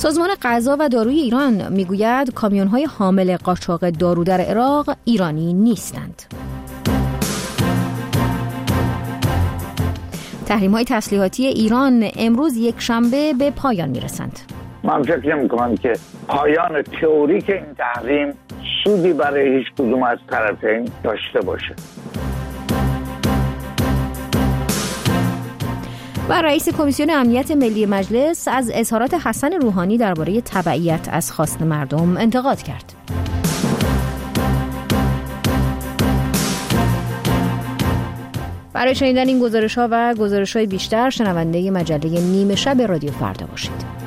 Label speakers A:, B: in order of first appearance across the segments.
A: سازمان غذا و داروی ایران میگوید کامیون‌های حامل قاچاق دارو در عراق ایرانی نیستند. تحریم‌های تسلیحاتی ایران امروز یک شنبه به پایان میرسند.
B: من فکر نمی‌کنم که پایان تئوریک این تحریم سودی برای هیچ کدوم از طرفین داشته باشه.
A: و رئیس کمیسیون امنیت ملی مجلس از اظهارات حسن روحانی درباره تبعیت از خواست مردم انتقاد کرد. برای شنیدن این گزارش‌ها و گزارش‌های بیشتر شنونده مجله نیمه شب رادیو فردا باشید.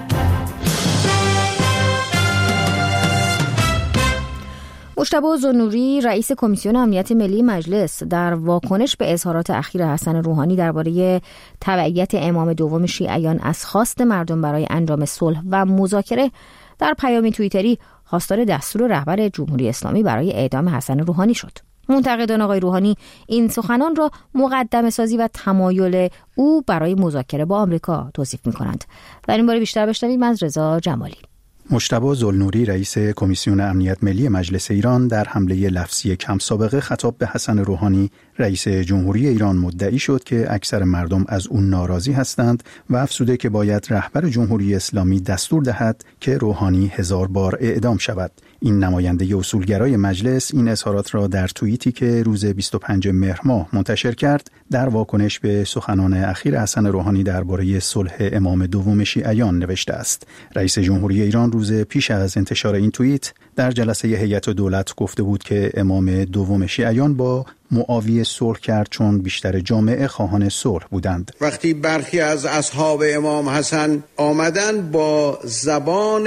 A: مجتبی ذوالنوری رئیس کمیسیون امنیت ملی مجلس در واکنش به اظهارات اخیر حسن روحانی درباره تبعیت امام دوم شیعیان از خواست مردم برای انجام صلح و مذاکره در پیامی توییتری خواستار دستور رهبر جمهوری اسلامی برای اعدام حسن روحانی شد. منتقدان آقای روحانی این سخنان را مقدمه سازی و تمایل او برای مذاکره با آمریکا توصیف می‌کنند. در این باره بیشتر بشنویم از رضا جمالی.
C: مجتبی ذوالنوری رئیس کمیسیون امنیت ملی مجلس ایران در حمله لفظی کم سابقه خطاب به حسن روحانی رئیس جمهوری ایران مدعی شد که اکثر مردم از اون ناراضی هستند و افزوده که باید رهبر جمهوری اسلامی دستور دهد که روحانی 1000 بار اعدام شود. این نماینده اصولگرای مجلس این اظهارات را در توییتی که روز 25 مهر ماه منتشر کرد در واکنش به سخنان اخیر حسن روحانی درباره صلح امام دوم شیعیان نوشته است. رئیس جمهوری ایران روز پیش از انتشار این توییت در جلسه هیئت دولت گفته بود که امام دوم شیعیان با معاویه صلح کرد چون بیشتر جامعه خواهان صلح بودند.
D: وقتی برخی از اصحاب امام حسن آمدن با زبان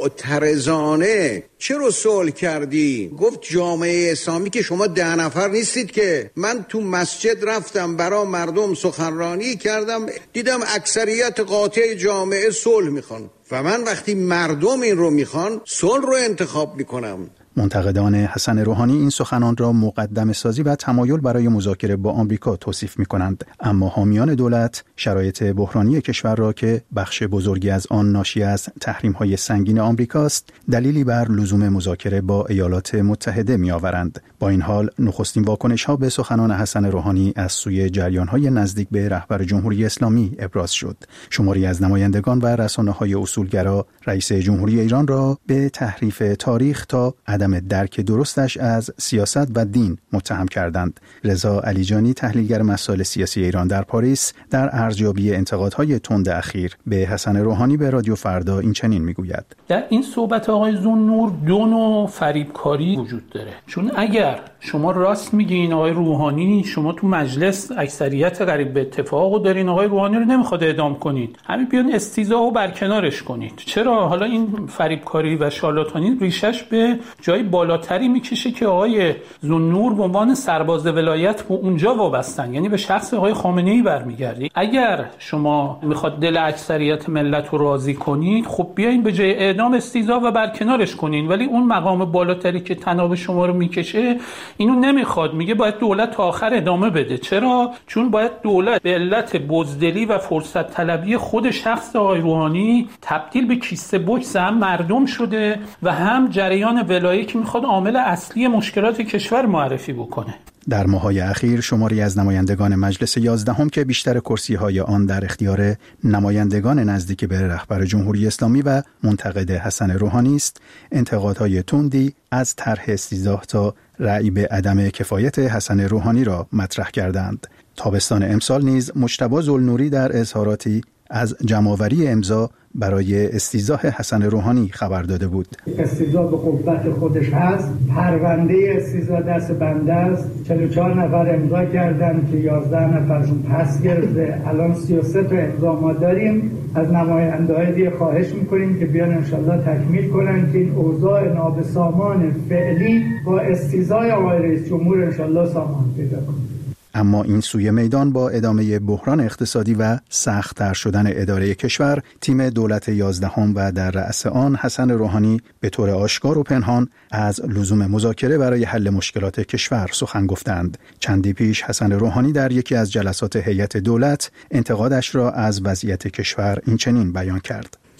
D: معترضانه چرا صلح کردی؟ گفت جامعه اسلامی که شما 10 نفر نیستید که. من تو مسجد رفتم برای مردم سخنرانی کردم، دیدم اکثریت قاطع جامعه صلح میخوان و من وقتی مردم این رو میخوان صلح رو انتخاب میکنم.
C: منتقدان حسن روحانی این سخنان را مقدمه سازی و تمایل برای مذاکره با آمریکا توصیف می‌کنند، اما حامیان دولت شرایط بحرانی کشور را که بخش بزرگی از آن ناشی از تحریم‌های سنگین آمریکاست دلیلی بر لزوم مذاکره با ایالات متحده می‌آورند. با این حال نخستین واکنش‌ها به سخنان حسن روحانی از سوی جریان‌های نزدیک به رهبر جمهوری اسلامی ابراز شد. شماری از نمایندگان و رسانه‌های اصولگرا رئیس جمهوری ایران را به تحریف تاریخ تا عدم درک درستش از سیاست و دین متهم کردند. رضا علیجانی تحلیلگر مسائل سیاسی ایران در پاریس در ارزیابی انتقادهای تند اخیر به حسن روحانی به رادیو فردا این چنین میگوید:
E: در این صحبت آقای ذوالنور دو نوع فریبکاری وجود داره. چون اگر شما راست میگین آقای روحانی، شما تو مجلس اکثریت قریب به اتفاقو دارین، آقای روحانی رو نمیخواد اعدام کنید، همین بیان استیضاحو برکنارش کنید. چرا حالا این فریبکاری و شارلاتانی ریشش به جای بالاتری میکشه که آقای ذوالنور به عنوان سرباز ولایت به اونجا وابستن، یعنی به شخص آقای خامنه‌ای برمیگردی. اگر شما میخواد دل اکثریت ملت رو راضی کنید، خب بیاین به جای اعدام استیضاح و برکنارش کنین، ولی اون مقام بالاتری که طناب شما رو میکشه اینو نمیخواد، میگه باید دولت تا آخر ادامه بده. چرا؟ چون باید دولت به علت بزدلی و فرصت طلبی خود شخص آقای روحانی تبدیل به کیسه بوکس هم مردم شده و هم جریان ولایی که میخواد عامل اصلی مشکلات کشور معرفی بکنه.
C: در ماه‌های اخیر شماری از نمایندگان مجلس 11 که بیشتر کرسی‌های آن در اختیار نمایندگان نزدیک به رهبر جمهوری اسلامی و منتقد حسن روحانی است، انتقادهای تندی از طرح استیضاح تا رأی به عدم کفایت حسن روحانی را مطرح کردند. تابستان امسال نیز مجتبی ذوالنوری در اظهاراتی از جمع‌آوری امضا برای استیضاح حسن روحانی خبر داده بود.
F: استیضاح به قوت خودش هست، پرونده استیضاح دست بنده است، 44 نفر امضا کردن که 11 نفرشون پس گرفته، الان 33 تا امضا ما داریم. از نماینده‌های دیگه خواهش می‌کنیم که بیان انشالله تکمیل کنن که این اوضاع نابسامان فعلی با استیضاح آقای رئیس جمهور انشالله سامان پیدا کنه.
C: اما این سوی میدان با ادامه بحران اقتصادی و سخت‌تر شدن اداره کشور، تیم دولت 11 و در رأس آن حسن روحانی به طور آشکار و پنهان از لزوم مذاکره برای حل مشکلات کشور سخن گفتند. چندی پیش حسن روحانی در یکی از جلسات هیئت دولت انتقادش را از وضعیت کشور این چنین بیان کرد: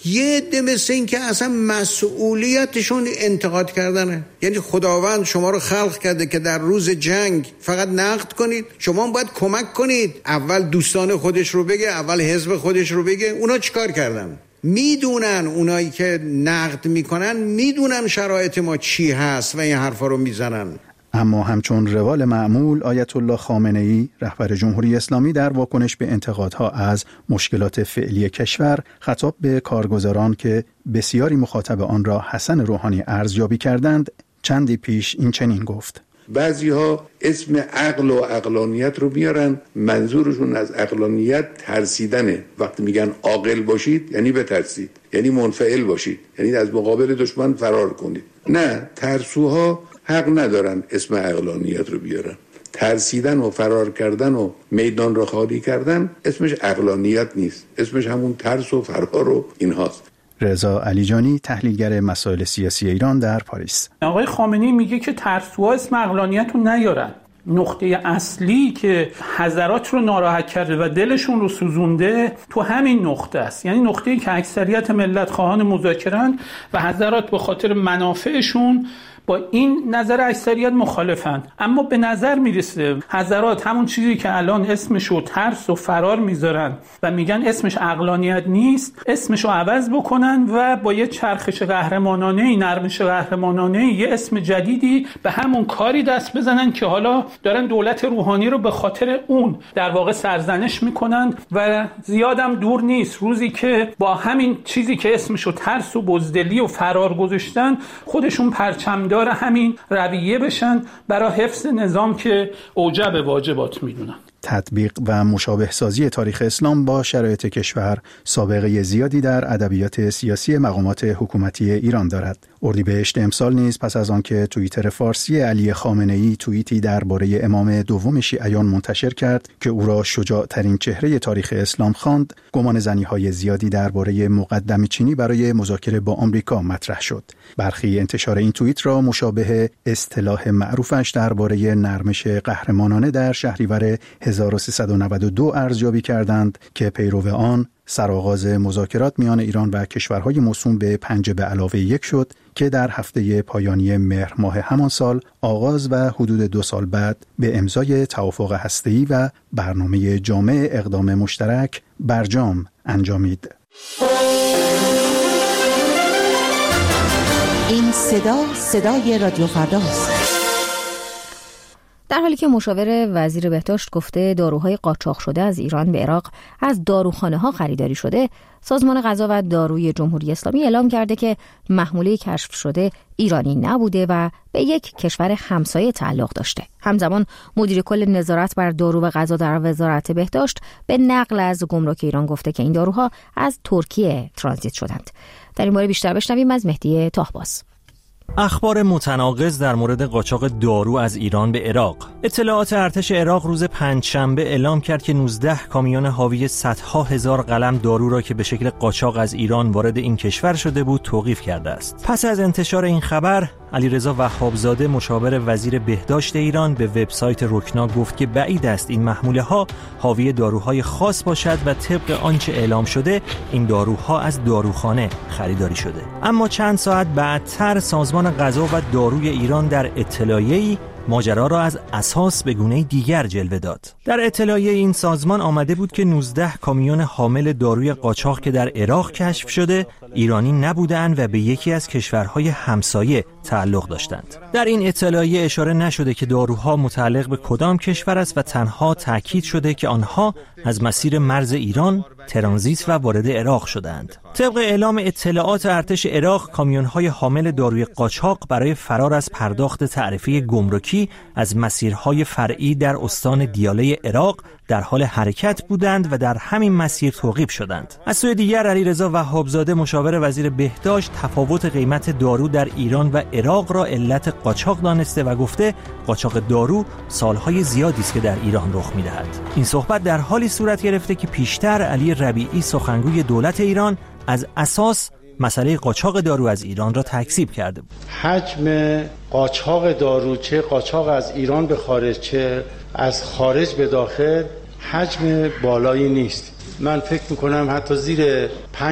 D: یه عده مثل این که اصلا مسئولیتشون انتقاد کردنه. یعنی خداوند شما رو خلق کرده که در روز جنگ فقط نقد کنید، شما باید کمک کنید. اول دوستان خودش رو بگه، اول حزب خودش رو بگه. اونا چیکار کردن؟ میدونن، اونایی که نقد میکنن میدونن شرایط ما چی هست و این حرفا رو میزنن.
C: اما همچون روال معمول، آیت الله خامنه‌ای رهبر جمهوری اسلامی در واکنش به انتقادها از مشکلات فعلی کشور خطاب به کارگزاران که بسیاری مخاطب آن را حسن روحانی ارزیابی کردند چندی پیش این چنین گفت:
G: بعضی‌ها اسم عقل و عقلانیت رو میارن، منظورشون از عقلانیت ترسیدنه. وقتی میگن عاقل باشید یعنی بترسید، یعنی منفعل باشید، یعنی از مقابل دشمن فرار کنید. نه، ترسوها حق ندارن اسم عقلانیت رو بیارن. ترسیدن و فرار کردن و میدان رو خالی کردن اسمش عقلانیت نیست، اسمش همون ترس و فرار و اینهاست.
C: رضا علیجانی، تحلیلگر مسائل سیاسی ایران در پاریس:
E: آقای خامنه‌ای میگه که ترسوها اسم عقلانیت رو نیارن. نقطه اصلی که حضرات رو ناراحت کرده و دلشون رو سوزونده تو همین نقطه است. یعنی نقطه‌ای که اکثریت ملت خواهان مذاکره‌اند و حضرات به خاطر منافعشون با این نظر اکثریت مخالفند. اما به نظر میرسه حضرات همون چیزی که الان اسمشو ترس و فرار میذارن و میگن اسمش عقلانیت نیست، اسمشو عوض بکنن و با یه چرخش قهرمانانه، نرمش قهرمانانه، یه اسم جدیدی به همون کاری دست بزنن که حالا دارن دولت روحانی رو به خاطر اون در واقع سرزنش میکنن و زیادم دور نیست روزی که با همین چیزی که اسمشو ترس و بزدلی و فرار گذاشتن خودشون پرچم داره همین رویه بشن برای حفظ نظام که اوجب واجبات میدونن.
C: تطبیق و مشابه سازی تاریخ اسلام با شرایط کشور سابقه زیادی در ادبیات سیاسی مقامات حکومتی ایران دارد. اردیبهشت امسال نیز پس از آنکه توییتر فارسی علی خامنه‌ای توییتی درباره امام دوم شیعیان منتشر کرد که او را شجاع‌ترین چهره تاریخ اسلام خواند، گمان زنی‌های زیادی درباره مقدمه چینی برای مذاکره با آمریکا مطرح شد. برخی انتشار این توییت را مشابه اصطلاح معروفش درباره نرمش قهرمانانه در شهریور 1392 ارزیابی کردند که پیرو آن سرآغاز مذاکرات میان ایران و کشورهای موسوم به 5+1 شد که در هفته پایانی مهر ماه همان سال آغاز و حدود 2 سال بعد به امضای توافق هسته‌ای و برنامه جامع اقدام مشترک برجام انجامید.
H: این صدای رادیو فرداست.
A: در حالی که مشاور وزیر بهداشت گفته داروهای قاچاق شده از ایران به عراق از داروخانه‌ها خریداری شده، سازمان غذا و داروی جمهوری اسلامی اعلام کرده که محموله کشف شده ایرانی نبوده و به یک کشور همسایه تعلق داشته. همزمان مدیر کل نظارت بر دارو و غذا در وزارت بهداشت به نقل از گمرک ایران گفته که این داروها از ترکیه ترانزیت شدند. در این باره بیشتر بشنویم از مهدی طاهباز.
I: اخبار متناقض در مورد قاچاق دارو از ایران به عراق. اطلاعات ارتش عراق روز پنجشنبه اعلام کرد که 19 کامیون حاوی صدها هزار قلم دارو را که به شکل قاچاق از ایران وارد این کشور شده بود توقیف کرده است. پس از انتشار این خبر، علیرضا وهابزاده مشاور وزیر بهداشت ایران به وبسایت رکنا گفت که بعید است این محموله ها حاوی داروهای خاص باشد و طبق آنچه اعلام شده این داروها از داروخانه خریداری شده. اما چند ساعت بعدتر سازمان غذا و داروی ایران در اطلاعیه‌ای ماجرا را از اساس به گونه دیگر جلوه داد. در اطلاعیه این سازمان آمده بود که 19 کامیون حامل داروی قاچاق که در عراق کشف شده ایرانی نبودند و به یکی از کشورهای همسایه تعلق داشتند. در این اطلاعیه اشاره نشده که داروها متعلق به کدام کشور است و تنها تاکید شده که آنها از مسیر مرز ایران ترانزیت و وارد عراق شدند. طبق اعلام اطلاعات ارتش عراق، کامیون‌های حامل داروی قاچاق برای فرار از پرداخت تعرفه گمرکی از مسیرهای فرعی در استان دیاله عراق در حال حرکت بودند و در همین مسیر توقیف شدند. از سوی دیگر علیرضا وهابزاده مشاور وزیر بهداشت تفاوت قیمت دارو در ایران و عراق را علت قاچاق دانسته و گفته قاچاق دارو سالهای زیادی است که در ایران رخ می‌دهد. این صحبت در حالی صورت گرفته که پیشتر علی ربیعی سخنگوی دولت ایران از اساس مسئله قاچاق دارو از ایران را تکذیب کرده بود.
J: حجم قاچاق دارو، چه قاچاق از ایران به خارج چه از خارج به داخل، حجم بالایی نیست. من فکر میکنم حتی زیر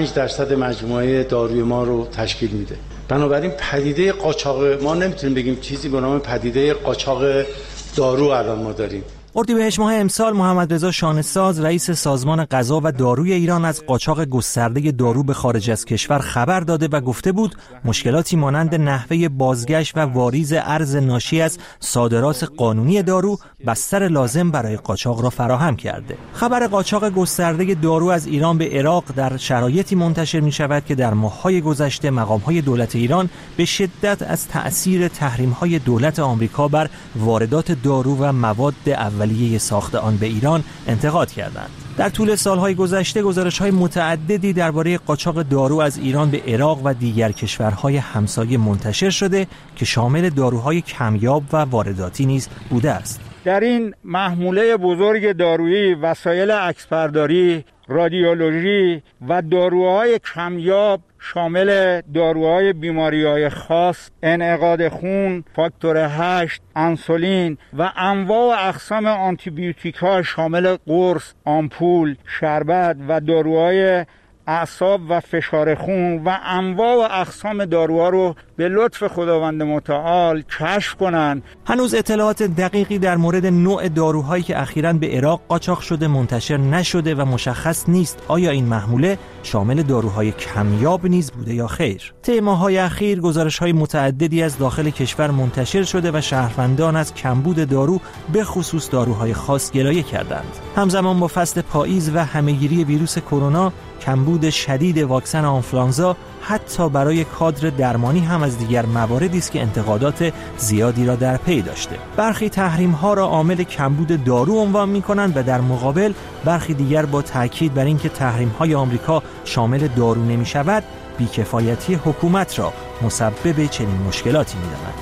J: 5% مجموعه داروی ما رو تشکیل میده. بنابراین پدیده قاچاق ما نمیتونیم بگیم چیزی به نام پدیده قاچاق دارو الان ما داریم.
I: اردیبهشت ماه امسال محمد رضا شانه‌ساز رئیس سازمان غذا و داروی ایران از قاچاق گسترده دارو به خارج از کشور خبر داده و گفته بود مشکلاتی مانند نحوه بازگشت و واریز ارز ناشی از صادرات قانونی دارو بستر لازم برای قاچاق را فراهم کرده. خبر قاچاق گسترده دارو از ایران به عراق در شرایطی منتشر می شود که در ماه‌های گذشته مقام‌های دولت ایران به شدت از تأثیر تحریم‌های دولت آمریکا بر واردات دارو و مواد اولیه ساخت آن به ایران انتقاد کردند. در طول سالهای گذشته گزارش‌های متعددی درباره قاچاق دارو از ایران به عراق و دیگر کشورهای همسایه منتشر شده که شامل داروهای کمیاب و وارداتی نیز بوده است.
K: در این محموله بزرگ دارویی وسایل عکسبرداری، رادیولوژی و داروهای کمیاب شامل داروهای بیماری‌های خاص، انعقاد خون، فاکتور 8، انسولین و انواع و اقسام آنتیبیوتیک‌ها شامل قرص، آمپول، شربت و داروهای اعصاب و فشار خون و انواع و اقسام داروها رو به لطف خداوند متعال کشف کنن.
I: هنوز اطلاعات دقیقی در مورد نوع داروهایی که اخیراً به عراق قاچاق شده منتشر نشده و مشخص نیست آیا این محموله شامل داروهای کمیاب نیز بوده یا خیر. طی ماه‌های اخیر گزارش‌های متعددی از داخل کشور منتشر شده و شهروندان از کمبود دارو به خصوص داروهای خاص گلایه کردند. همزمان با فصل پاییز و همه‌گیری ویروس کرونا کمبود شدید واکسن آنفولانزا حتی برای کادر درمانی هم از دیگر مواردی است که انتقادات زیادی را در پی داشته. برخی تحریم‌ها را عامل کمبود دارو عنوان می‌کنند و در مقابل برخی دیگر با تاکید بر اینکه تحریم‌های آمریکا شامل دارو نمی‌شود، بی‌کفایتی حکومت را مسبب چنین مشکلاتی می‌دانند.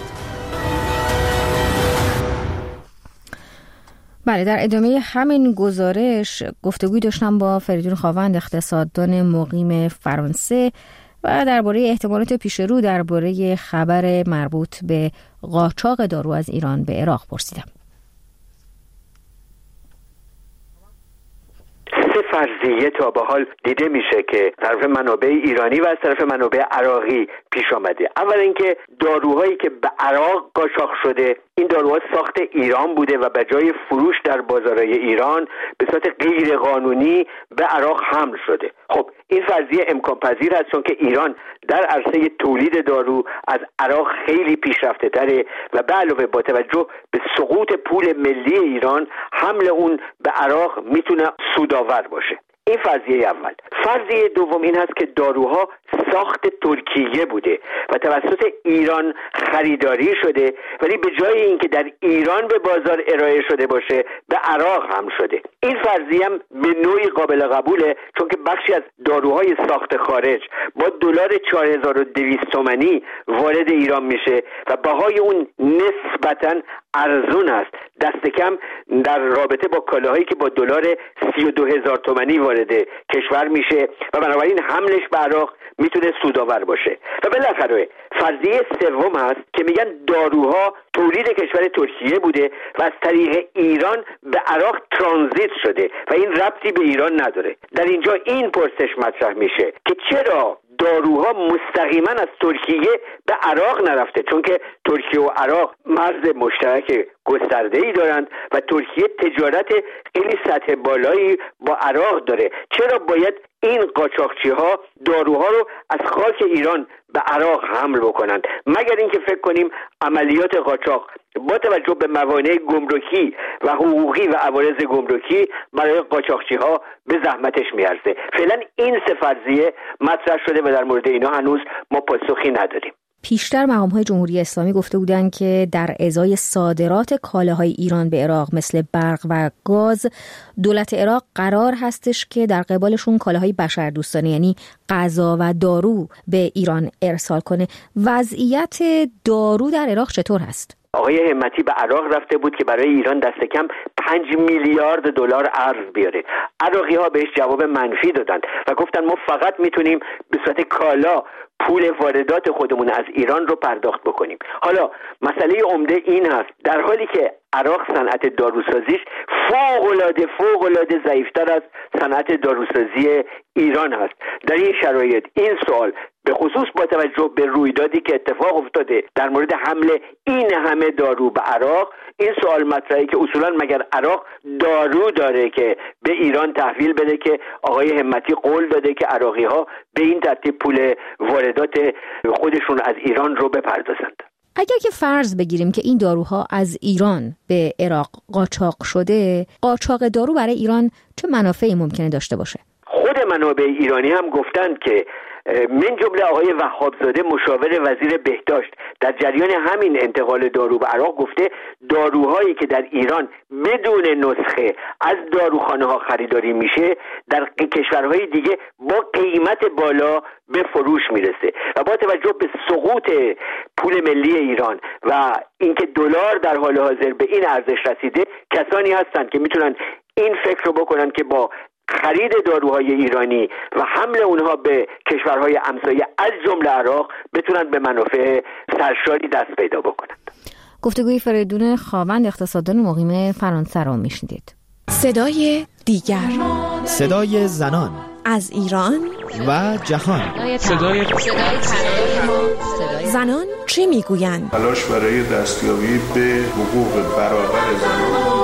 A: بله، در ادامه همین گزارش گفتگوی داشتم با فریدون خاوند، اقتصاددان مقیم فرانسه، و درباره احتمالات پیش رو درباره خبر مربوط به قاچاق دارو از ایران به عراق پرسیدم.
L: فرضیه تا به حال دیده میشه که طرف منابع ایرانی و از طرف منابع عراقی پیش آمده. اول اینکه داروهایی که به عراق قاچاق شده، این داروها ساخت ایران بوده و به جای فروش در بازارهای ایران به صورت غیر قانونی به عراق حمل شده. خب این فرضیه امکان پذیر است چون که ایران در عرصه تولید دارو از عراق خیلی پیشرفته تره و به علاوه با توجه به سقوط پول ملی ایران حمل اون به عراق میتونه سودآور باشه. این فرضیه اول. فرضیه دوم این هست که داروها ساخت ترکیه بوده و توسط ایران خریداری شده، ولی به جای اینکه در ایران به بازار ارائه شده باشه به عراق هم شده. این فرضیه هم به نوعی قابل قبوله چون که بخشی از داروهای ساخت خارج با دلار 4200 تومانی وارد ایران میشه و بهای اون نسبتاً ارزون است، دست کم در رابطه با کالاهایی که با دلار 32000 تومانی وارد کشور میشه و بنابراین حملش به عراق میتونه سودآور باشه. و بالاخره فرضیه سوم هست که میگن داروها تولید کشور ترکیه بوده و از طریق ایران به عراق ترانزیت شده و این ربطی به ایران نداره. در اینجا این پرسش مطرح میشه که چرا داروها مستقیما از ترکیه به عراق نرفته، چون که ترکیه و عراق مرز مشترک گسترده‌ای دارند و ترکیه تجارت خیلی سطح بالایی با عراق داره. چرا باید این قاچاقچی‌ها داروها رو از خاک ایران به عراق حمل بکنند؟ مگر اینکه فکر کنیم عملیات قاچاق با توجه به موانع گمرکی و حقوقی و عوارض گمرکی برای قاچاقچی‌ها به زحمتش میارزه. فعلا این سه فرضیه مطرح شده و در مورد اینا هنوز ما پاسخی نداریم.
A: پیشتر مقام‌های جمهوری اسلامی گفته بودند که در ازای صادرات کالاهای ایران به عراق مثل برق و گاز، دولت عراق قرار هستش که در قبالشون کالاهای بشردوستانه یعنی غذا و دارو به ایران ارسال کنه. وضعیت دارو در عراق چطور هست؟
L: آقای همتی به عراق رفته بود که برای ایران دست کم 5 میلیارد دلار ارز بیاره. عراقی ها بهش جواب منفی دادند و گفتن ما فقط میتونیم به صورت کالا پول واردات خودمون از ایران رو پرداخت بکنیم. حالا مسئله عمده این هست در حالی که عراق صنعت داروسازیش فوق العاده ضعیف‌تر از صنعت داروسازی ایران هست، در این شرایط این سوال به خصوص با توجه به رویدادی که اتفاق افتاده در مورد حمله این همه دارو به عراق، این سوال مطرحه که اصولا مگر عراق دارو داره که به ایران تحویل بده که آقای همتی قول داده که عراقی ها به این ترتیب پول واردات خودشون از ایران رو بپردازند.
A: اگر که فرض بگیریم که این داروها از ایران به عراق قاچاق شده، قاچاق دارو برای ایران چه منافعی ممکنه داشته باشه؟
L: خود منابع ایرانی هم گفتند که من جمله آقای وهابزاده مشاور وزیر بهداشت در جریان همین انتقال دارو به عراق گفته داروهایی که در ایران بدون نسخه از داروخانه ها خریداری میشه در کشورهای دیگه با قیمت بالا به فروش میرسه و با توجه به سقوط پول ملی ایران و اینکه دلار در حال حاضر به این ارزش رسیده، کسانی هستند که میتونن این فکر رو بکنن که با خرید داروهای ایرانی و حمل اونها به کشورهای همسایه از جمله عراق بتونن به منافع سرشاری دست پیدا بکنند.
A: گفتگوی فریدون خاوند اقتصاددان مقیم فرانسه را میشنیدید.
M: صدای دیگر،
N: صدای زنان
M: از ایران
N: و جهان،
M: صدای زنان چه میگویند؟
G: تلاش برای دستیابی به حقوق برابر زنان.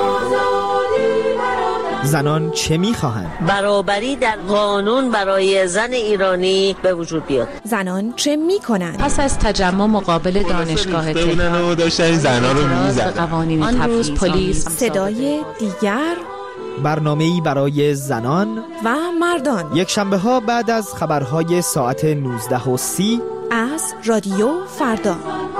N: زنان چه میخواهند؟
O: برابری در قانون برای زن ایرانی به وجود بیاد.
M: زنان چه میکنند؟
P: پس از تجمع مقابل دانشگاه تهران
Q: داشتن زنان رو میزدن.
P: آن روز پلیس.
M: صدای دیگر،
N: برنامه‌ای برای زنان
M: و مردان،
N: یک شنبه ها بعد از خبرهای ساعت 19:30
M: از رادیو فردا.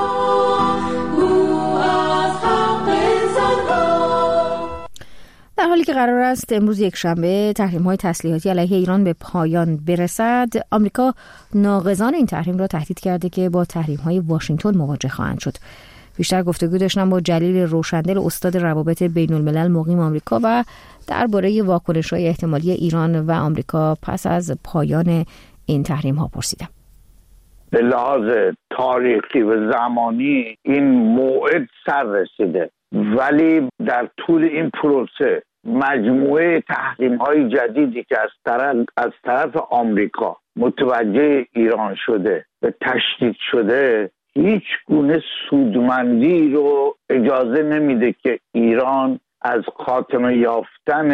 A: در حالی که قرار است امروز یک شنبه تحریم‌های تسلیحاتی علیه ایران به پایان برسد، آمریکا ناقضان این تحریم را تهدید کرده که با تحریم‌های واشنگتن مواجه خواهند شد. بیشتر گفتگو داشتم با جلیل روشندل، استاد روابط بین‌الملل مقیم آمریکا، و درباره واکنش‌های احتمالی ایران و آمریکا پس از پایان این تحریم‌ها پرسیدم.
B: به لحاظ تاریخی و زمانی این موعد سر رسیده، ولی در طول این پروسه مجموعه تحریم‌های جدیدی که از طرف آمریکا متوجه ایران شده و تشدید شده هیچ گونه سودمندی رو اجازه نمیده که ایران از خاتمه یافتن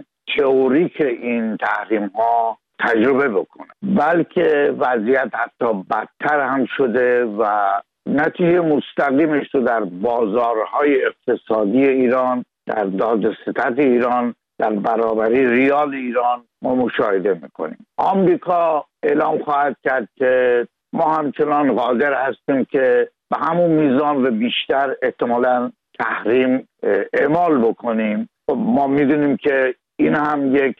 B: تئوریک این تحریم‌ها تجربه بکنه، بلکه وضعیت حتی بدتر هم شده و نتیجه مستقیمش رو در بازارهای اقتصادی ایران، در دادستد ایران، در برابری ریال ایران ما مشاهده میکنیم. آمریکا اعلام خواهد کرد که ما همچنان قادر هستیم که به همون میزان و بیشتر احتمالاً تحریم اعمال بکنیم. ما میدونیم که این هم یک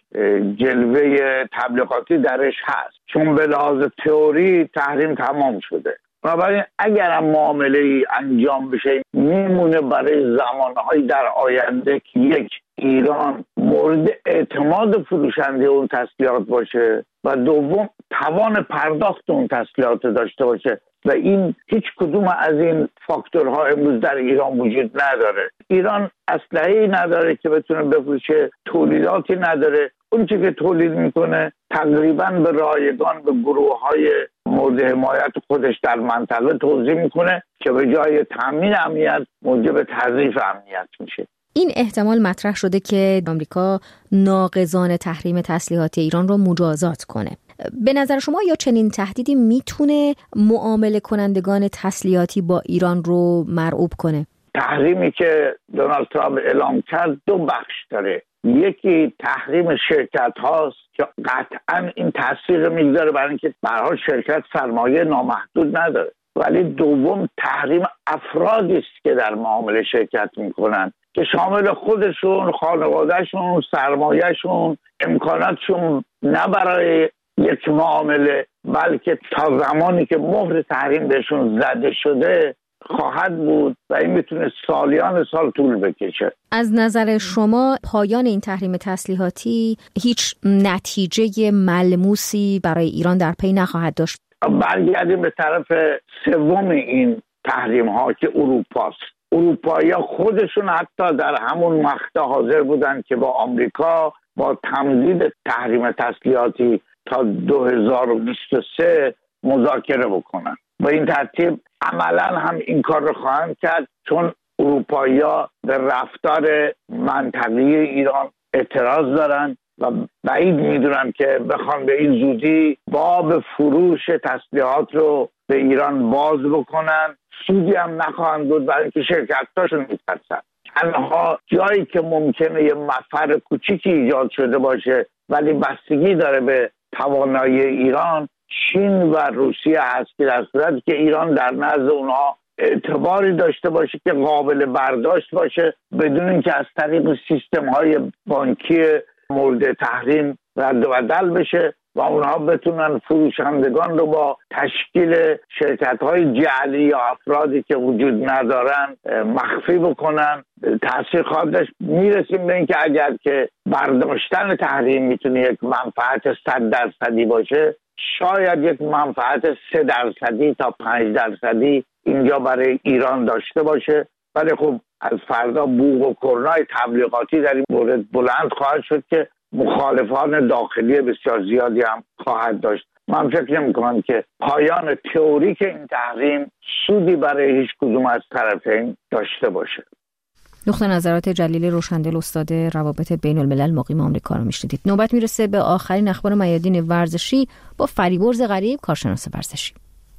B: جلوه تبلیغاتی درش هست، چون به لحاظ تئوری تحریم تمام شده. بنابراین اگر هم معامله‌ای انجام بشه میمونه برای زمانهای در آینده که یک ایران مورد اعتماد فروشنده اون تسلیحات باشه و دوم توان پرداخت اون تسلیحات داشته باشه و این هیچ کدوم از این فاکتورها امروز در ایران وجود نداره. ایران اسلحه‌ای نداره که بتونه بفروشه، تولیداتی نداره. اون چیزی که تولید میکنه تقریباً به رایگان به گروه‌های مورد حمایت خودش در منطقه توزیع میکنه که به جای تامین امنیت موجب تضعیف امنیت میشه.
A: این احتمال مطرح شده که آمریکا ناقضان تحریم تسلیحات ایران رو مجازات کنه. به نظر شما یا چنین تهدیدی میتونه معامله کنندگان تسلیحاتی با ایران رو مرعوب کنه؟
B: تحریمی که دونالد ترامپ اعلام کرد دو بخش داره. یکی تحریم شرکت هاست که قطعا این تاثیر میگذاره برای اینکه به هر حال شرکت سرمایه نامحدود نداره، ولی دوم تحریم افرادی است که در معامله شرکت میکنن که شامل خودشون، خانوادهشون، سرمایهشون، امکاناتشون، نه برای یک معامله بلکه تا زمانی که مهر تحریم بهشون زده شده خواهد بود و این میتونه سالیان سال طول بکشه.
A: از نظر شما پایان این تحریم تسلیحاتی هیچ نتیجه ملموسی برای ایران در پی نخواهد داشت؟
B: برگردیم به طرف سوم این تحریم ها که اروپاست. اروپایی‌ها خودشون حتی در همون مقطع حاضر بودن که با آمریکا با تمدید تحریم تسلیحاتی تا 2023 مذاکره بکنن. با این ترتیب عملا هم این کار رو خواهند کرد، چون اروپایی‌ها به رفتار منطقی ایران اعتراض دارن و بعید میدونن که بخوان به این زودی باب فروش تسلیحات رو به ایران باز بکنن. سودی هم نخواهند بود برای اینکه شرکت‌هاشون میترسن. تنها جایی که ممکنه یه مفر کوچیکی ایجاد شده باشه ولی بستگی داره به توانایی ایران، چین و روسیه هست که در صورتی که ایران در نزد اونها اعتباری داشته باشه که قابل برداشت باشه بدون اینکه از طریق سیستم‌های بانکی مورد تحریم رد و بدل بشه و اونها بتونن فروشندگان رو با تشکیل شرکت‌های جعلی یا افرادی که وجود ندارن مخفی بکنن. تأثیر خواهد داشت. میرسیم به اینکه اگر که برداشتن تحریم میتونه یک منفعت 100% باشه، شاید یک منفعت 3% تا 5% اینجا برای ایران داشته باشه. ولی خب از فردا بوق و کرنای تبلیغاتی در این مورد بلند خواهد شد که مخالفان داخلی بسیار زیادی هم خواهد داشت. من فکر نمی‌کنم که پایان تئوریک این تحریم سودی برای هیچ کدوم از طرفین داشته باشه.
A: نقطه نظرات جلیل روشندل استاد روابط بین الملل مقیم آمریکا رو میشنیدید. نوبت میرسه به آخرین اخبار میادین ورزشی با فریبرز غریب، کارشناس ورزشی.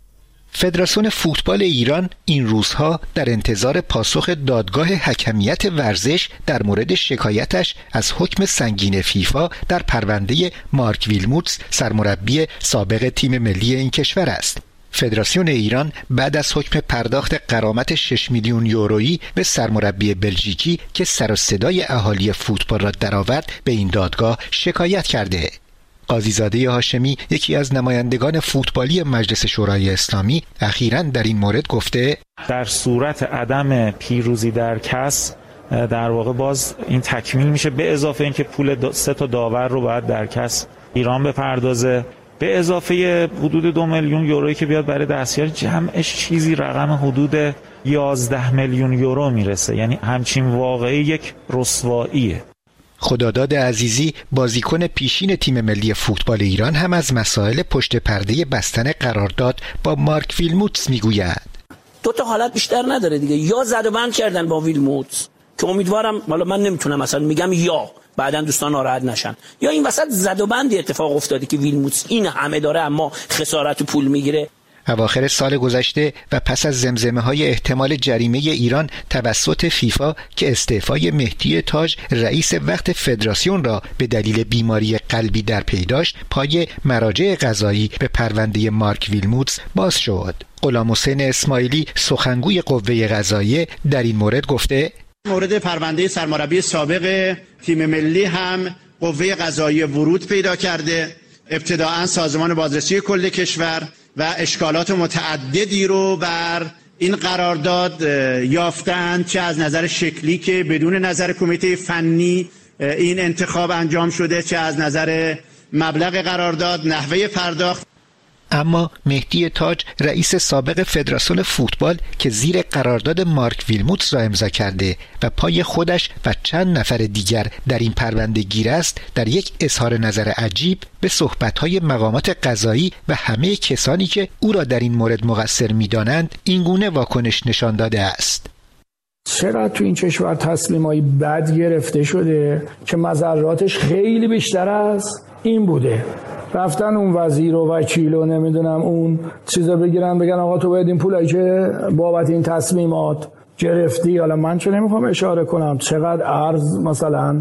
R: فدراسیون فوتبال ایران این روزها در انتظار پاسخ دادگاه حکمیت ورزش در مورد شکایتش از حکم سنگین فیفا در پرونده مارک ویلموتس، سرمربی سابق تیم ملی این کشور است. فدراسیون ایران بعد از حکم پرداخت غرامت 6 میلیون یورویی به سرمربی بلژیکی که سر و صدای اهالی فوتبال را درآورد به این دادگاه شکایت کرده. قاضیزاده هاشمی، یکی از نمایندگان فوتبالی مجلس شورای اسلامی، اخیراً در این مورد گفته
S: در صورت عدم پیروزی در کس در واقع باز این تکمیل میشه، به اضافه اینکه پول 3 تا داور رو باید در کس ایران بپردازه، به اضافه حدود 2 میلیون یورویی که بیاد برای دستیار، جمعش چیزی رقم حدود 11 میلیون یورو میرسه. یعنی همچین واقعی یک رسواییه.
R: خداداد عزیزی، بازیکن پیشین تیم ملی فوتبال ایران، هم از مسائل پشت پرده بستن قرارداد با مارک ویلموتس میگوید.
T: 2 تا حالت بیشتر نداره دیگه، یا زد و بند کردن با ویلموتس که امیدوارم، حالا من نمیتونم مثلا میگم یا بعدن دوستان ناراحت نشن، یا این وسط زد و بندی اتفاق افتاده که ویلموتس این همه داره اما خسارت و پول میگیره.
R: اواخر سال گذشته و پس از زمزمه‌های احتمال جریمه ایران توسط فیفا که استعفای مهدی تاج رئیس وقت فدراسیون را به دلیل بیماری قلبی در پی داشت، پای مراجع قضایی به پرونده مارک ویلموتس باز شد. غلامحسین اسماعیلی، سخنگوی قوه قضاییه، در این مورد گفته
U: مورد پرونده سرمربی سابق تیم ملی هم قوه قضاییه ورود پیدا کرده. ابتداعاً سازمان بازرسی کل کشور و اشکالات متعددی رو بر این قرارداد یافتند، چه از نظر شکلی که بدون نظر کمیته فنی این انتخاب انجام شده، چه از نظر مبلغ قرارداد، نحوه پرداخت.
R: اما مهدی تاج، رئیس سابق فدراسیون فوتبال که زیر قرارداد مارک ویلموتس را امضا کرده و پای خودش و چند نفر دیگر در این پرونده گیر است، در یک اظهار نظر عجیب به صحبت‌های مقامات قضایی و همه کسانی که او را در این مورد مقصر می‌دانند این گونه واکنش نشان داده است.
F: چقدر تو این کشور تصمیمای بد گرفته شده که مضراتش خیلی بیشتر از این بوده. رفتن اون وزیر و وکیل و نمیدونم اون چیزا بگیرن بگن آقا تو باید این پولایی که بابت این تصمیمات گرفتی، حالا من چه نمیخوام اشاره کنم چقدر ارز مثلا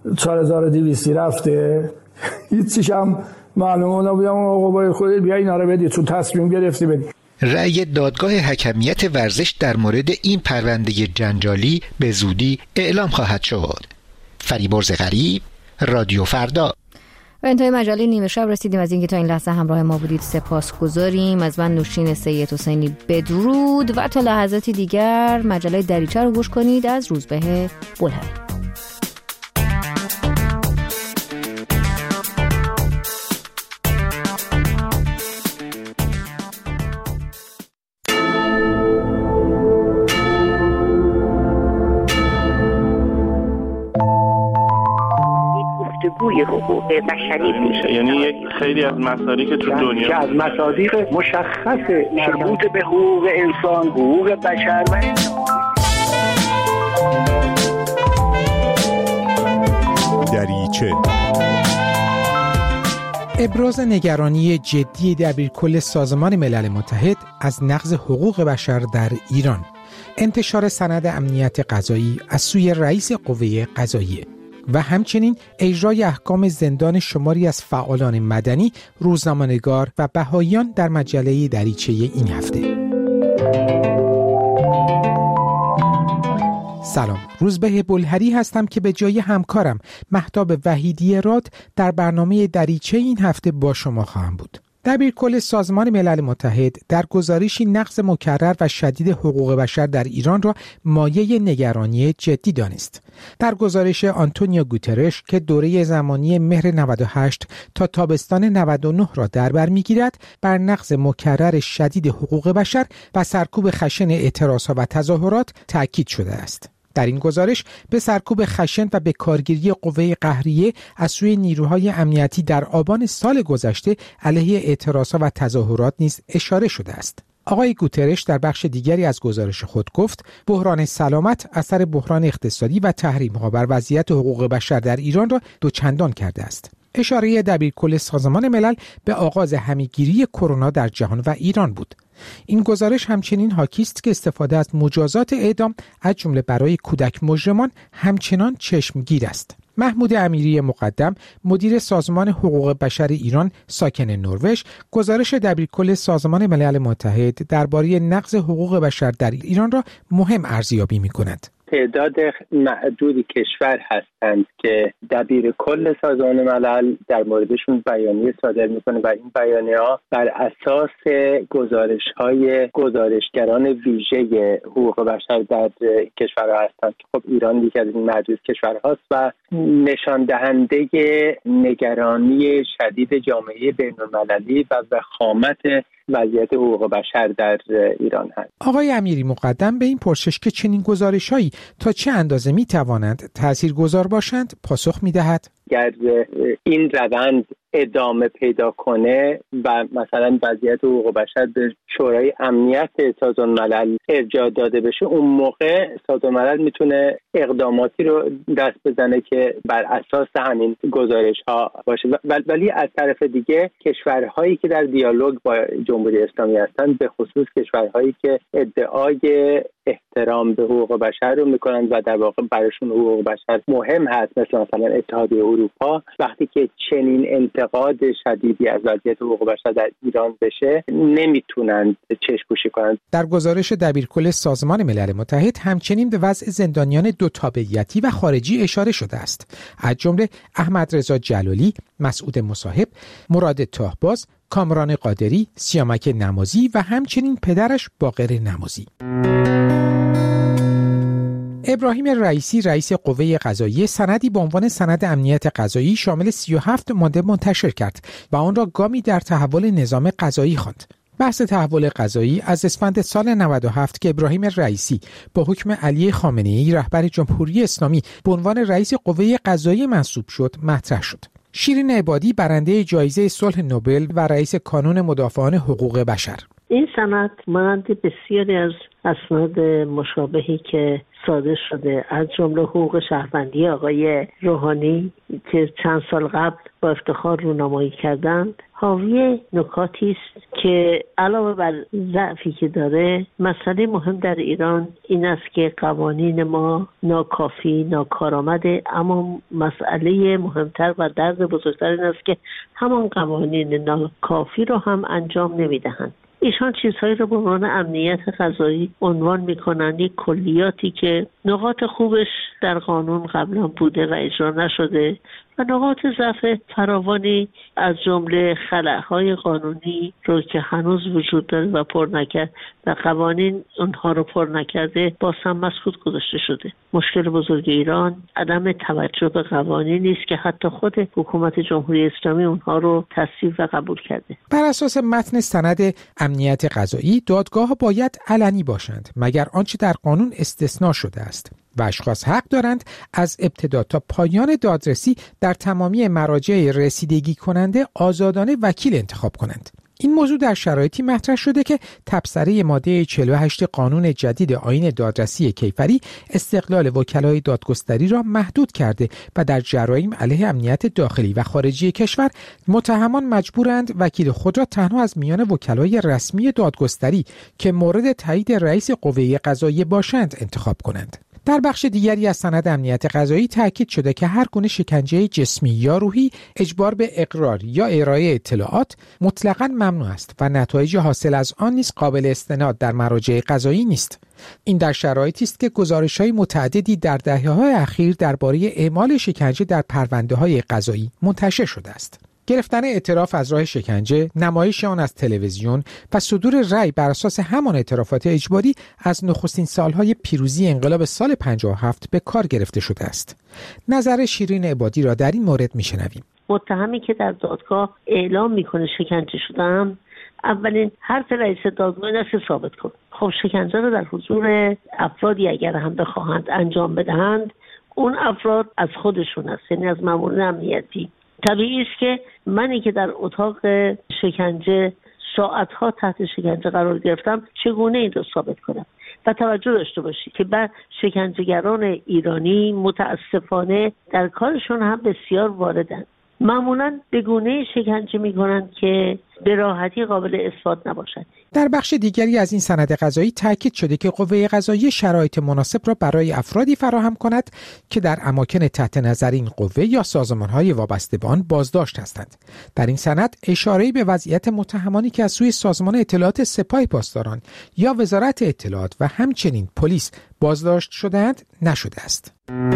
F: 4200 رفته، هیچیش هم معلومه نبودم آقا باید خودت بیا اینا رو بدی، تو تصمیم گرفتی بدی.
R: رأی دادگاه حکمیت ورزش در مورد این پرونده جنجالی به زودی اعلام خواهد شد. فریبرز غریب، رادیو فردا.
A: و انتهای مجله نیمه شب رسیدیم. از اینکه تا این لحظه همراه ما بودید سپاسگزاریم. از من نوشین سید حسینی بدرود و تا لحظاتی دیگر مجله دریچه رو گوش کنید از روزبه بلهری.
D: گفتگوی حقوق بشری میشه،
V: یعنی یک خیلی از مسائلی که تو دنیا
D: که از مصادیق مشخص مربوط به حقوق انسان، حقوق بشر و
W: دریچه. ابراز نگرانی جدی دبیرکل سازمان ملل متحد از نقض حقوق بشر در ایران. انتشار سند امنیت قضایی از سوی رئیس قوه قضاییه و همچنین اجرای احکام زندان شماری از فعالان مدنی، روزنامه‌نگار و بهائیان در مجله دریچه این هفته. سلام، روزبه بلهری هستم که به جای همکارم مهتاب وحیدی راد در برنامه دریچه این هفته با شما خواهم بود. دبیرکل سازمان ملل متحد در گزارشی نقض مکرر و شدید حقوق بشر در ایران را مایه نگرانی جدی دانست. در گزارش آنتونیو گوترش که دوره زمانی مهر 98 تا تابستان 99 را در بر می‌گیرد، بر نقض مکرر شدید حقوق بشر و سرکوب خشن اعتراضها و تظاهرات تأکید شده است. در این گزارش به سرکوب خشن و به کارگیری قوه قهریه از سوی نیروهای امنیتی در آبان سال گذشته علیه اعتراضها و تظاهرات نیز اشاره شده است. آقای گوترش در بخش دیگری از گزارش خود گفت بحران سلامت اثر بحران اقتصادی و تحریم‌ها بر وضعیت حقوق بشر در ایران را دوچندان کرده است. اشاره دبیرکل سازمان ملل به آغاز همه‌گیری کرونا در جهان و ایران بود. این گزارش همچنین حاکی است که استفاده از مجازات اعدام از جمله برای کودک مجرمان همچنان چشمگیر است. محمود امیری مقدم، مدیر سازمان حقوق بشر ایران ساکن نروژ، گزارش دبیرکل سازمان ملل متحد درباره نقض حقوق بشر در ایران را مهم ارزیابی می‌کند.
X: تعداد معدودی کشور هستند که دبیرکل سازمان ملل در موردشون بیانیه صادر میکنه و این بیانیه‌ها بر اساس گزارش‌های گزارشگران ویژه حقوق بشر در کشورها هستند که خب ایران یکی از این معدود کشورهاست و نشان دهنده نگرانی شدید جامعه بین‌المللی و وخامت وضعیت حقوق بشر در ایران هست.
W: آقای امیری مقدم به این پرسش که چنین گزارش‌هایی تا چه اندازه می‌توانند تاثیرگذار باشند پاسخ می‌دهد.
X: اگر این روند ادامه پیدا کنه و مثلا وضعیت حقوق بشر به شورای امنیت سازمان ملل ارجاع داده بشه، اون موقع سازمان ملل میتونه اقداماتی رو دست بزنه که بر اساس همین گزارش ها باشه. ولی از طرف دیگه کشورهایی که در دیالوگ با جمهوری اسلامی هستن، به خصوص کشورهایی که ادعای احترام به حقوق بشر رو میکنن و در واقع براشون حقوق بشر مهم هست، مثلا اتحادیه اروپا، وقتی که چنین انتقاد شدیدی از وضعیت حقوق بشر در ایران بشه نمیتونن چشم‌پوشی کنند.
W: در گزارش دبیرکل سازمان ملل متحد همچنین به وضع زندانیان دو تابعیتی و خارجی اشاره شده است، از جمله احمد رضا جلالی، مسعود مصاحب، مراد طاهباز، کامران قادری، سیامک نمازی و همچنین پدرش باقر نمازی. ابراهیم رئیسی، رئیس قوه قضاییه، سندی به عنوان سند امنیت قضایی شامل 37 ماده منتشر کرد و آن را گامی در تحول نظام قضایی خواند. بحث تحول قضایی از اسفند سال 97 که ابراهیم رئیسی با حکم علی خامنه‌ای رهبر جمهوری اسلامی به عنوان رئیس قوه قضاییه منصوب شد مطرح شد. شیرین عبادی، برنده جایزه صلح نوبل و رئیس کانون مدافعان حقوق بشر:
Y: این سند مانند بسیاری از اسناد مشابهی که صادر شده از جمله حقوق شهروندی آقای روحانی که چند سال قبل با افتخار رونمایی کردند، حاوی نکاتی است که علاوه بر ضعفی که داره، مسئله مهم در ایران این است که قوانین ما ناکافی، ناکارآمده، اما مسئله مهمتر و درد بزرگتر این است که همان قوانین ناکافی رو هم انجام نمیدهند. ایشان چیزهایی رو به عنوان امنیت قضایی عنوان میکنند، یک کلیاتی که نقاط خوبش در قانون قبلا بوده و اجرا نشده و نقاط ضعف فراوانی از جمله خلأهای قانونی رو که هنوز وجود داره و پر نکرد و قوانین اونها رو پر نکرده باز هم مسکوت گذاشته شده. مشکل بزرگ ایران عدم توجه به قوانینی است که حتی خود حکومت جمهوری اسلامی اونها رو تصویب و قبول کرده.
W: بر اساس متن سند امنیت قضایی دادگاه باید علنی باشند مگر آنچه در قانون استثناء شده است و اشخاص حق دارند از ابتدا تا پایان دادرسی در تمامی مراجع رسیدگی کننده آزادانه وکیل انتخاب کنند. این موضوع در شرایطی مطرح شده که تبصره ماده 48 قانون جدید آیین دادرسی کیفری استقلال وکلای دادگستری را محدود کرده و در جرایم علیه امنیت داخلی و خارجی کشور متهمان مجبورند وکیل خود را تنها از میان وکلای رسمی دادگستری که مورد تایید رئیس قوه قضاییه باشند انتخاب کنند. در بخش دیگری از سند امنیت قضایی تاکید شده که هر گونه شکنجه جسمی یا روحی، اجبار به اقرار یا ارائه اطلاعات مطلقاً ممنوع است و نتایج حاصل از آن نیز قابل استناد در مراجع قضایی نیست. این در شرایطی است که گزارش‌های متعددی در دهه‌های اخیر درباره اعمال شکنجه در پرونده‌های قضایی منتشر شده است. گرفتن اعتراف از راه شکنجه، نمایش آن از تلویزیون و صدور رأی بر اساس همان اعترافات اجباری از نخستین سالهای پیروزی انقلاب سال 57 به کار گرفته شده است. نظر شیرین عبادی را در این مورد میشنویم.
Y: متهمی که در دادگاه اعلام میکنه شکنجه شدم، اولین حرف رئیس دادگاه این است که ثابت کن. خب شکنجه رو در حضور افرادی اگر هم بخواهند انجام بدهند، اون افراد از خودشون است، یعنی از مامورین امنیتی. طبیعی است که منی که در اتاق شکنجه ساعتها تحت شکنجه قرار گرفتم چگونه این رو ثابت کنم. و توجه داشته باشید که بعد شکنجهگران ایرانی متاسفانه در کارشون هم بسیار واردن. معمولاً به گونه شکنجه می‌کنند که به راحتی قابل اثبات نباشد.
W: در بخش دیگری از این سند قضایی تاکید شده که قوه قضاییه شرایط مناسب را برای افرادی فراهم کند که در اماکن تحت نظر این قوه یا سازمان‌های وابسته به آن بازداشت هستند. در این سند اشاره‌ای به وضعیت متهمانی که از سوی سازمان اطلاعات سپاه پاسداران یا وزارت اطلاعات و همچنین پلیس بازداشت شده‌اند نشده است.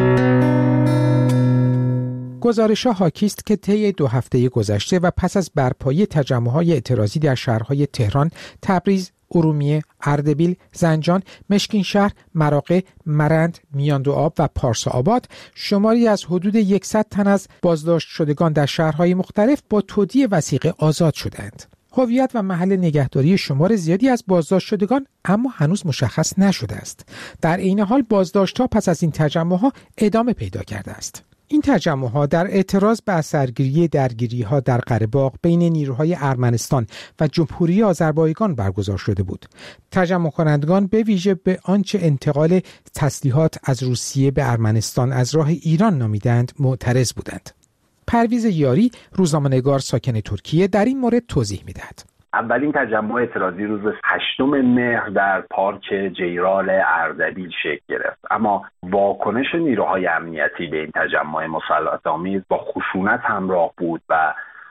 W: گزارش‌ها حاکی است که طی 2 هفته گذشته و پس از برپایی تجمع‌های اعتراضی در شهرهای تهران، تبریز، ارومیه، اردبیل، زنجان، مشکینشهر، مراغه، مرند، میاندوآب و پارسا-آباد شماری از حدود 100 تن از بازداشت شدگان در شهرهای مختلف با تودیع وثیقه آزاد شدند. هویت و محل نگهداری شمار زیادی از بازداشت شدگان اما هنوز مشخص نشده است. در این حال بازداشت‌ها پس از این تجمع‌ها ادامه پیدا کرده است. این تجمع‌ها در اعتراض به اثرگیری درگیری‌ها در قره‌باغ بین نیروهای ارمنستان و جمهوری آذربایجان برگزار شده بود. تجمع کنندگان به ویژه به آنچه انتقال تسلیحات از روسیه به ارمنستان از راه ایران نامیدند معترض بودند. پرویز یاری، روزنامه‌نگار ساکن ترکیه، در این مورد توضیح می‌دهد.
C: اولین تجمع اعتراضی روز 8 مهر در پارک جیرال اردبیل شکل گرفت، اما واکنش نیروهای امنیتی به این تجمع مسلط‌آمیز با خشونت همراه بود و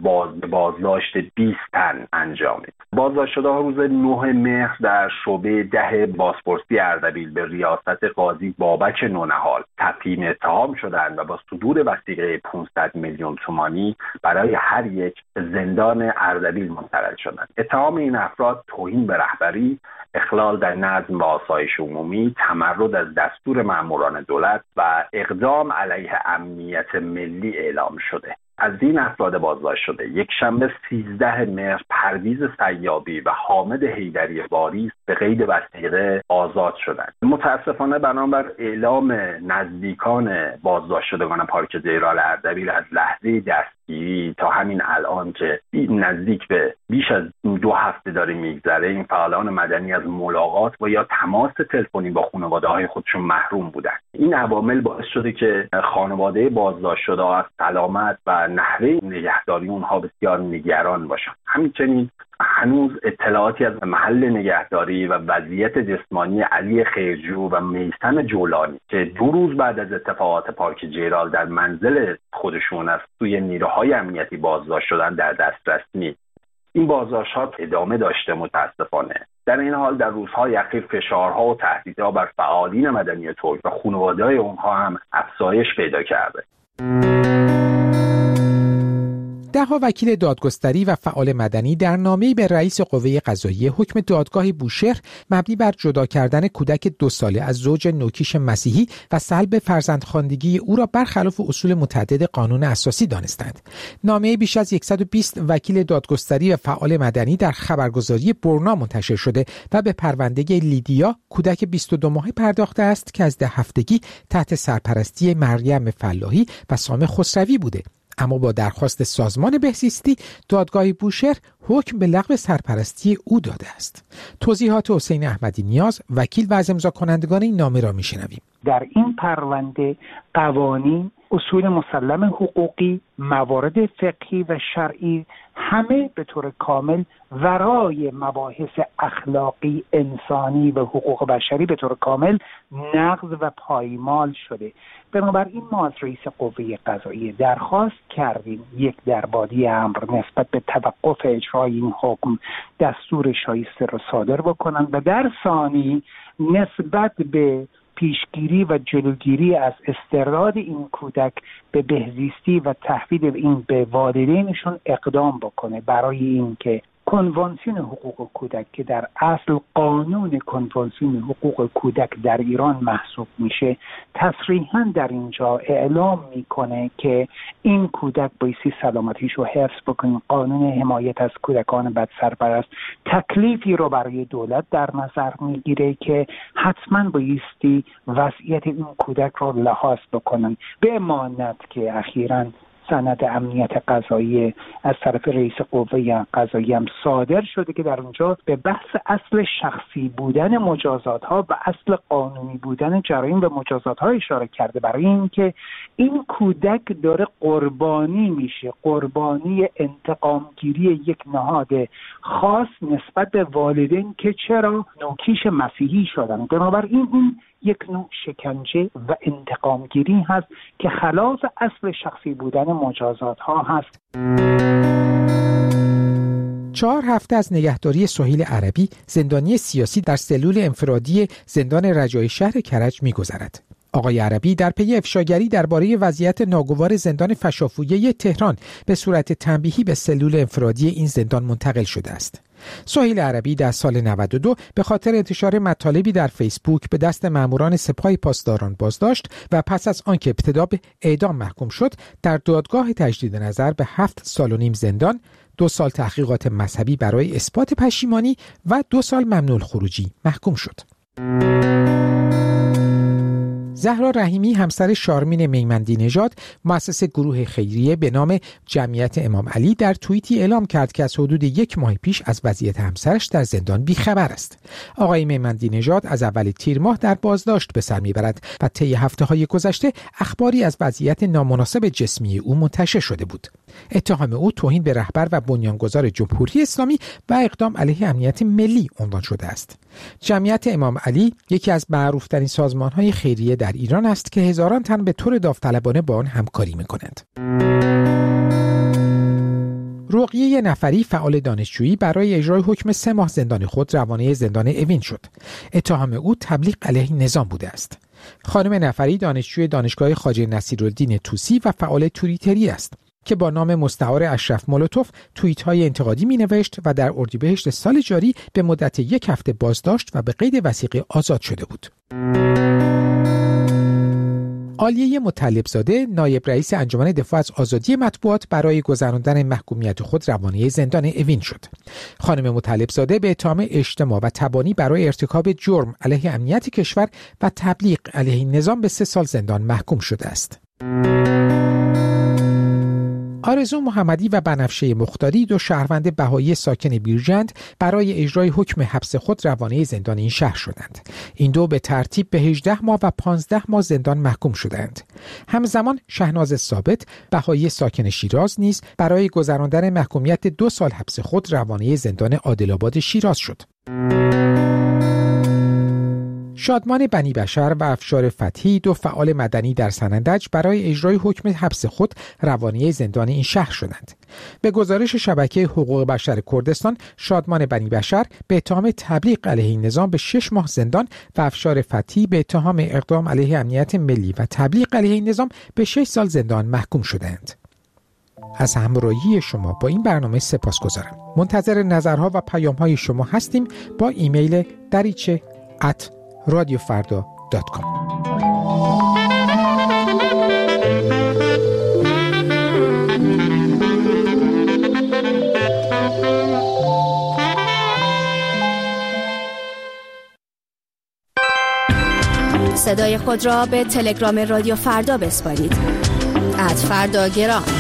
C: بازداشت 20 تن انجامید. بازداشت شده‌ها روز 9 مهر در شعبه 10 بازپرسی اردبیل به ریاست قاضی بابک نونهال تفهیم اتهام شدند و با صدور وثیقه 500 میلیون تومانی برای هر یک زندان اردبیل منتقل شدند. اتهام این افراد توهین به رهبری، اخلال در نظم و آسایش عمومی، تمرد از دستور ماموران دولت و اقدام علیه امنیت ملی اعلام شده. از این افراد بازداشت شده یک شنبه 13 مهر پرویز سیابی و حامد حیدری واریس به قید وثیقه آزاد شدند. متاسفانه بنابر اعلام نزدیکان بازداشت شدگان پارک جیرال اردبیل از لحظه دستگیری تا همین الان که نزدیک به بیش از 2 هفته داره میگذره، این فعالان مدنی از ملاقات و یا تماس تلفنی با خانواده‌های خودشون محروم بودند. این عوامل باعث شده که خانواده بازداشت شده از سلامت و نحوه نگهداری اونها بسیار نگران باشن. همچنین هنوز اطلاعاتی از محل نگهداری و وضعیت جسمانی علی خیرجو و میثم جولانی که 2 روز بعد از اتفاقات پارک جیرال در منزل خودشون از سوی نیروهای امنیتی بازداشت شدن در دسترس نیست. این بازداشت‌ها ادامه داشته متاسفانه. در این حال در روزهای اخیر فشارها و تهدیدها بر فعالین مدنی ترک و خانواده‌های اونها هم افزایش پیدا کرده.
W: ده‌ها وکیل دادگستری و فعال مدنی در نامه‌ای به رئیس قوه قضاییه حکم دادگاه بوشهر مبنی بر جدا کردن کودک 2 ساله از زوج نوکیش مسیحی و سلب فرزندخواندگی او را برخلاف اصول متعدد قانون اساسی دانستند. نامه بیش از 120 وکیل دادگستری و فعال مدنی در خبرگزاری برنا منتشر شده و به پرونده لیدیا کودک 22 ماهه پرداخته است که از 10 هفتگی تحت سرپرستی مریم فلاحی و سام خسروی بوده. اما با درخواست سازمان بهزیستی دادگاه بوشهر حکم به لغو سرپرستی او داده است. توضیحات حسین احمدی نیاز وکیل و از امضا کنندگان این نامه را میشنویم.
E: در این پرونده قوانین، اصول مسلم حقوقی، موارد فقهی و شرعی همه به طور کامل ورای مباحث اخلاقی، انسانی و حقوق بشری به طور کامل نقض و پایمال شده. بنابراین ما از رئیس قوه قضاییه درخواست کردیم یک دربادی امر نسبت به توقف اجرای این حکم دستور شایسته را صادر بکنند و در ثانی نسبت به پیشگیری و جلوگیری از استرداد این کودک به بهزیستی و تحویل این به والدینشون اقدام بکنه برای اینکه کنوانسیون حقوق کودک که در اصل قانون کنوانسیون حقوق کودک در ایران محسوب میشه تصریحاً در اینجا اعلام میکنه که این کودک بایستی سلامتیش رو حفظ بکنه. قانون حمایت از کودکان بدسرپرست تکلیفی رو برای دولت در نظر میگیره که حتماً بایستی وضعیت این کودک رو لحاظ بکنن. به مانند که اخیراً سند امنیت قضایی از طرف رئیس قوه قضاییه هم صادر شده که در اونجا به بحث اصل شخصی بودن مجازات ها و اصل قانونی بودن جرایم و مجازات ها اشاره کرده برای اینکه این کودک داره قربانی میشه، قربانی انتقامگیری یک نهاد خاص نسبت به والدین که چرا نوکیش مسیحی شدن. بنابراین این یک نوع شکنجه و انتقامگیری هست که خلاف اصل شخصی بودن مجازات ها هست.
W: 4 هفته از نگهداری سهیل عربی زندانی سیاسی در سلول انفرادی زندان رجای شهر کرج می‌گذرد. آقای عربی در پی افشاگری درباره وضعیت ناگوار زندان فشافویه تهران به صورت تنبیهی به سلول انفرادی این زندان منتقل شده است. سهیل عربی در سال 92 به خاطر انتشار مطالبی در فیسبوک به دست ماموران سپاه پاسداران بازداشت و پس از آنکه ابتدا به اعدام محکوم شد در دادگاه تجدید نظر به 7 سال و نیم زندان، 2 سال تحقیقات مذهبی برای اثبات پشیمانی و 2 سال ممنوع الخروجی محکوم شد. زهرا رحیمی همسر شارمین میمندی نژاد مؤسس گروه خیریه به نام جمعیت امام علی در توییتی اعلام کرد که از حدود 1 ماه پیش از وضعیت همسرش در زندان بیخبر است. آقای میمندی نژاد از اول تیر ماه در بازداشت به سر میبرد و طی هفته‌های گذشته اخباری از وضعیت نامناسب جسمی او منتشر شده بود. اتهام او توهین به رهبر و بنیانگذار جمهوری اسلامی و اقدام علیه امنیت ملی عنوان شده است. جمعیت امام علی یکی از معروف‌ترین سازمان‌های خیریه در ایران است که هزاران تن به طور داوطلبانه با آن همکاری می‌کنند. رقیه نفری فعال دانشجویی برای اجرای حکم 3 ماه زندان خود روانه زندان اوین شد. اتهام او تبلیغ علیه نظام بوده است. خانم نفری دانشجوی دانشگاه خواجه نصیرالدین طوسی و فعال توییتری است که با نام مستعار اشرف مولوتوف توییت‌های انتقادی می‌نوشت و در اردیبهشت سال جاری به مدت 1 هفته بازداشت و به قید وثیقه آزاد شده بود. عالیه مطلبزاده نایب رئیس انجمن دفاع از آزادی مطبوعات برای گذراندن محکومیت خود روانه زندان اوین شد. خانم مطلبزاده به اتهام اجتماع و تبانی برای ارتکاب جرم علیه امنیت کشور و تبلیغ علیه نظام به 3 سال زندان محکوم شده است. آرزو محمدی و بنفشه مختاری 2 شهروند بهایی ساکن بیرجند برای اجرای حکم حبس خود روانه زندان این شهر شدند. این 2 به ترتیب به 18 ماه و 15 ماه زندان محکوم شدند. همزمان شهناز ثابت بهایی ساکن شیراز نیز برای گذراندن محکومیت 2 سال حبس خود روانه زندان عادل‌آباد شیراز شد. شادمان بنی بشر و افشار فتحی 2 فعال مدنی در سنندج برای اجرای حکم حبس خود روانه زندان این شهر شدند. به گزارش شبکه حقوق بشر کردستان، شادمان بنی بشر به اتهام تبلیغ علیه نظام به 6 ماه زندان و افشار فتحی به اتهام اقدام علیه امنیت ملی و تبلیغ علیه نظام به 6 سال زندان محکوم شدند. از همراهی شما با این برنامه سپاسگزارم. منتظر نظرها و پیام‌های شما هستیم با ایمیل dariche@radiofarda.com.
A: صدای خود را به تلگرام رادیو فردا بسپارید. @فرداگرام